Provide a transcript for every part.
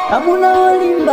Amuna olimba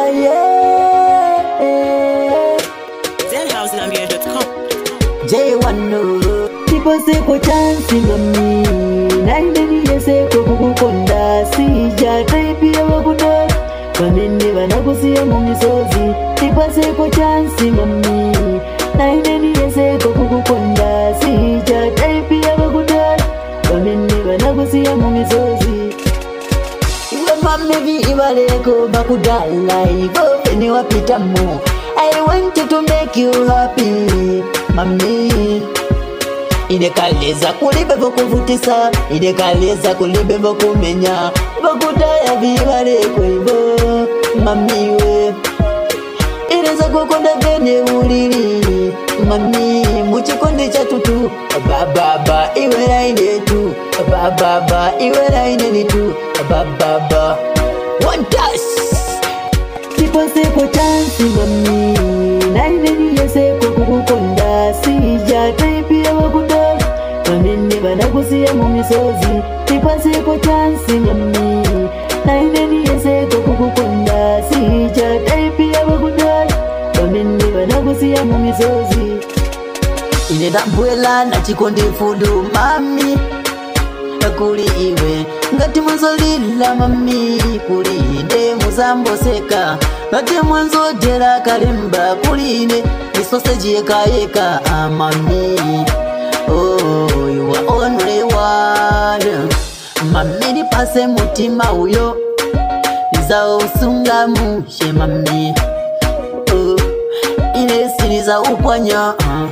ZenHouseZambia.com. J1 People say ko chance mami Naindeni yese ko kukukonda Sija taipi ya wakuda Pamende wanakusia mumisozi People say ko chance mami Naindeni yese ko kukukonda Sija taipi ya wakuda Pamende wanakusia mumisozi Iwe mami ibaleko bakudala Ivo feni wapita mo I want to make you happy mami Idekaleza kulibe bokuvutisa Idekaleza kulibe bokumenya Bokutaya vibaleko ivo mami we Ireza kukonda vene ulili mami Muchikonde cha tutu Baba iwe laine tu Baba iwe laine ni tu Baba one touch People say ko chance mami Naindeni yese ko kukukonda Sija taipi ya wakuda Pamende wanakusia mumisozi People say ko chance mami Naindeni yese ko kukukonda Sija taipi ya wakuda Pamende wanakusia mumisozi Ile dambuela na chikondi fudu mami Kuli iwe ngati mwanzo lila mami Kulinde muzambo seka ngati mwanzo dela kalimba Kulinde isoseji yeka mami Oh you are only one Mami nipase mutima uyo Niza usunga mushe mami Oh ile siriza upwanya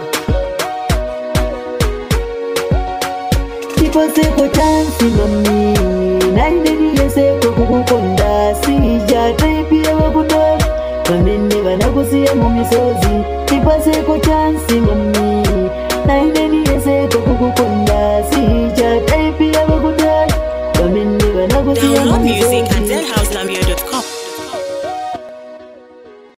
People say ko chance mami Naindeni yese ko kukukonda Sija taipi ya wakuda Pamende wanakusia mumisozi People say ko chance mami Naindeni yese ko kukukonda Sija taipi ya wakuda Pamende wanakusia Download music mumisozi at ZenHouseZambia.com.